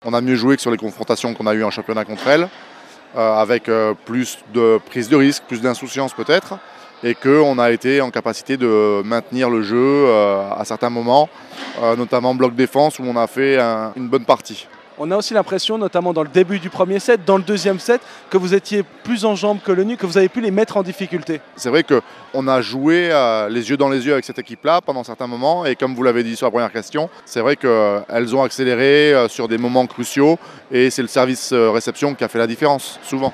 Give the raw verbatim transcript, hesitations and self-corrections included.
On a mieux joué que sur les confrontations qu'on a eues en championnat contre elles, euh, avec euh, plus de prise de risque, plus d'insouciance peut-être, et qu'on a été en capacité de maintenir le jeu euh, à certains moments, euh, notamment bloc défense où on a fait un, une bonne partie. On a aussi l'impression, notamment dans le début du premier set, dans le deuxième set, que vous étiez plus en jambes que le nu, que vous avez pu les mettre en difficulté. C'est vrai qu'on a joué euh, les yeux dans les yeux avec cette équipe-là pendant certains moments, et comme vous l'avez dit sur la première question, c'est vrai qu'elles ont accéléré euh, sur des moments cruciaux, et c'est le service euh, réception qui a fait la différence, souvent.